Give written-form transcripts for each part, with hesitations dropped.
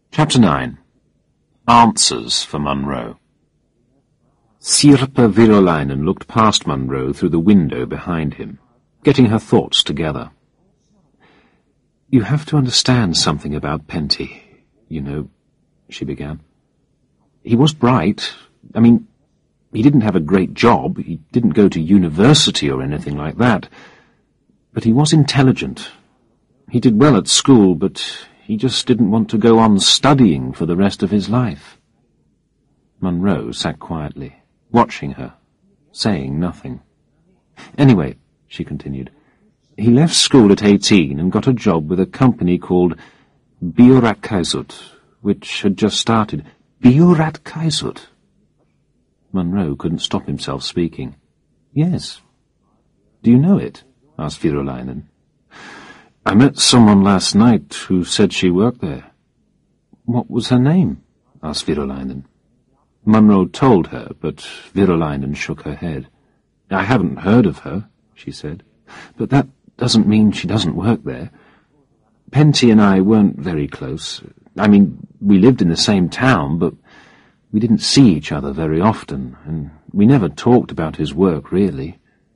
Chapter 9. Answers for Munro. Sirpa Virolainen looked past Munro through the window behind him, getting her thoughts together. "You have to understand something about Pentti, you know," she began. "He was bright. He didn't have a great job, he didn't go to university or anything like that, but he was intelligent. He did well at school, but he just didn't want to go on studying for the rest of his life." Munro sat quietly, watching her, saying nothing. "Anyway," she continued, "he left school at 18 and got a job with a company called Bioratkaisut, which had just started." "Bioratkaisut?" Munro couldn't stop himself speaking. "Yes." "Do you know it?" asked Virolainen. "I met someone last night who said she worked there." "What was her name?" asked Virolainen. Munro told her, but Virolainen shook her head. "I haven't heard of her," she said, "but that doesn't mean she doesn't work there. Pentti and I weren't very close. We lived in the same town, but we didn't see each other very often, and we never talked about his work, really.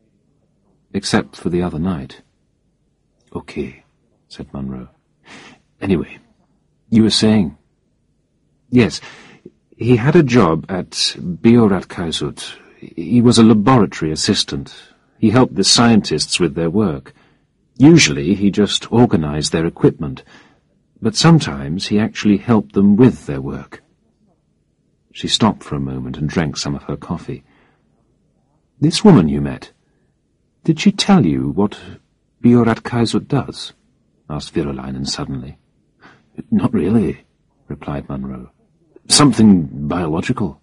Except for the other night." "Okay," said Munro. "Anyway, you were saying?" "Yes, he had a job at Bioratkaisut. He was a laboratory assistant. He helped the scientists with their work. Usually he just organized their equipment, but sometimes he actually helped them with their work." She stopped for a moment and drank some of her coffee. "This woman you met, did she tell you what Bioratkaisut does?" asked Virolainen suddenly. "Not really," replied Munro. "Something biological."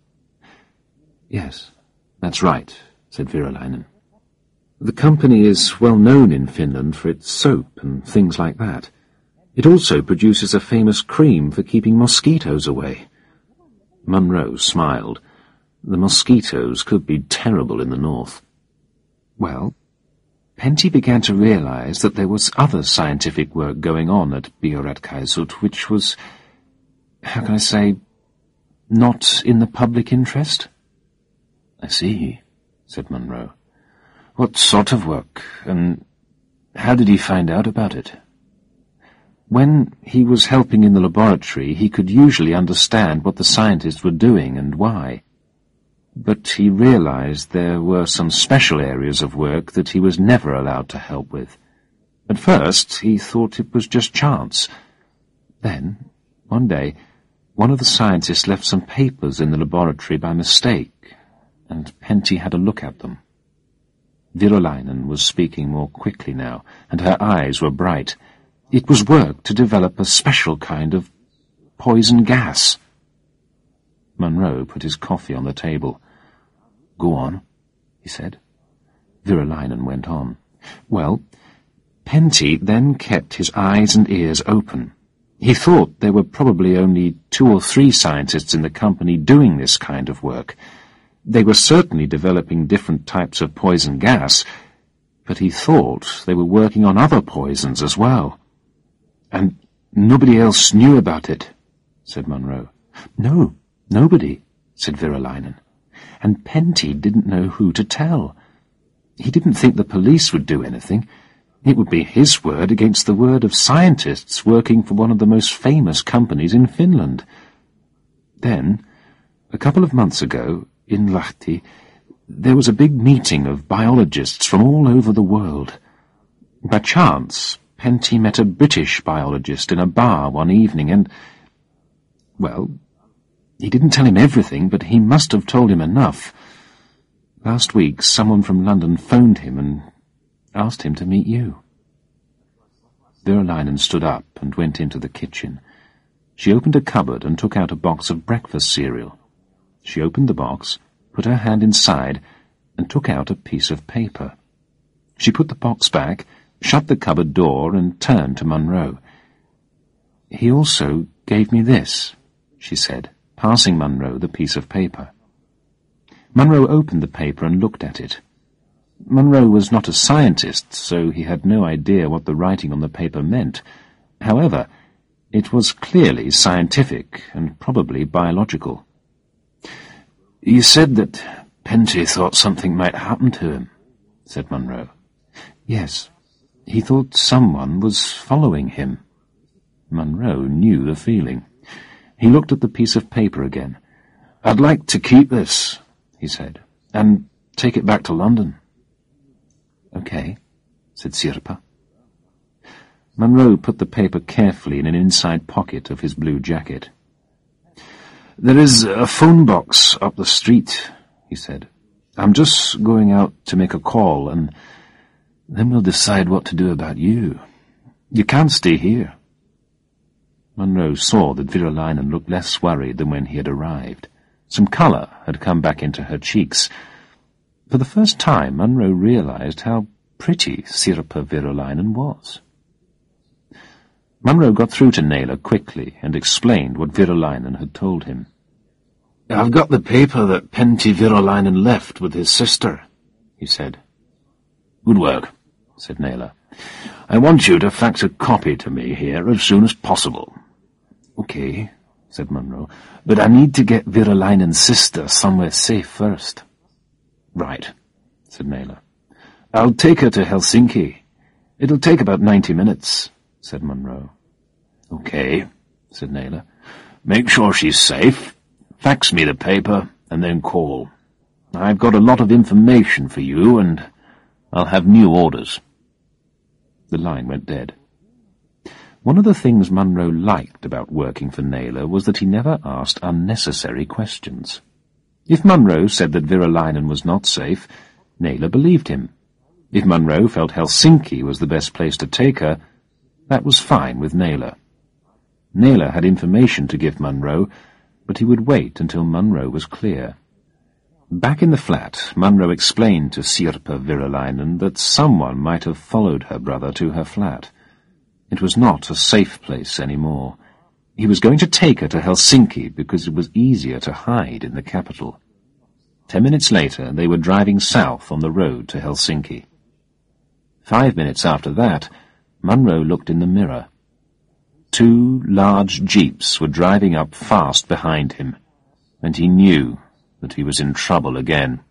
"Yes, that's right," said Virolainen. "The company is well known in Finland for its soap and things like that. It also produces a famous cream for keeping mosquitoes away." Munro smiled. The mosquitoes could be terrible in the north. "Well, Pentti began to realize that there was other scientific work going on at Bioratkaisut which was, how can I say, not in the public interest." "I see," said Munro. "What sort of work, and how did he find out about it?" "When he was helping in the laboratory, he could usually understand what the scientists were doing and why. But he realized there were some special areas of work that he was never allowed to help with. At first, he thought it was just chance. Then, one day, one of the scientists left some papers in the laboratory by mistake, and Pentti had a look at them." Virolainen was speaking more quickly now, and her eyes were bright. "It was work to develop a special kind of poison gas." Munro put his coffee on the table. "Go on," he said. Virolainen went on. "Well, Pentti then kept his eyes and ears open. He thought there were probably only 2 or 3 scientists in the company doing this kind of work. They were certainly developing different types of poison gas, but he thought they were working on other poisons as well." "And nobody else knew about it," said Munro. "No, nobody," said Virolainen. "And Pentti didn't know who to tell. He didn't think the police would do anything. It would be his word against the word of scientists working for one of the most famous companies in Finland. Then, a couple of months ago, in Lahti, there was a big meeting of biologists from all over the world. By chance, Pentti met a British biologist in a bar one evening and, well, he didn't tell him everything, but he must have told him enough. Last week, someone from London phoned him and asked him to meet you." Virolainen stood up and went into the kitchen. She opened a cupboard and took out a box of breakfast cereal. She opened the box, put her hand inside, and took out a piece of paper. She put the box back, shut the cupboard door, and turned to Munro. "He also gave me this," she said, passing Munro the piece of paper. Munro opened the paper and looked at it. Munro was not a scientist, so he had no idea what the writing on the paper meant. However, It was clearly scientific and probably biological. "You said that Penty thought something might happen to him," said Munro. "Yes, he thought someone was following him." Munro knew the feeling. He looked at the piece of paper again. "I'd like to keep this," he said, "and take it back to London." "Okay," said Sirpa. Munro put the paper carefully in an inside pocket of his blue jacket. "There is a phone box up the street," he said. "I'm just going out to make a call, and then we'll decide what to do about you. You can't stay here." Munro saw that Virolainen looked less worried than when he had arrived. Some colour had come back into her cheeks. For the first time, Munro realized how pretty Sirpa Virolainen was. Munro got through to Naylor quickly and explained what Virolainen had told him. "I've got the paper that Pentti Virolainen left with his sister," he said. "Good work," said Naylor. "I want you to fax a copy to me here as soon as possible." "Okay," said Munro, "but I need to get Virolainen's sister somewhere safe first." "Right," said Naylor. "I'll take her to Helsinki. It'll take about 90 minutes, said Munro. "Okay," said Naylor. "Make sure she's safe. Fax me the paper, and then call. I've got a lot of information for you, and I'll have new orders." The line went dead. One of the things Munro liked about working for Naylor was that he never asked unnecessary questions. If Munro said that Virolainen was not safe, Naylor believed him. If Munro felt Helsinki was the best place to take her, that was fine with Naylor. Naylor had information to give Munro, but he would wait until Munro was clear. Back in the flat, Munro explained to Sirpa Virolainen that someone might have followed her brother to her flat. It was not a safe place anymore. He was going to take her to Helsinki because it was easier to hide in the capital. 10 minutes later, they were driving south on the road to Helsinki. 5 minutes after that, Munro looked in the mirror. 2 large jeeps were driving up fast behind him, and he knew that he was in trouble again.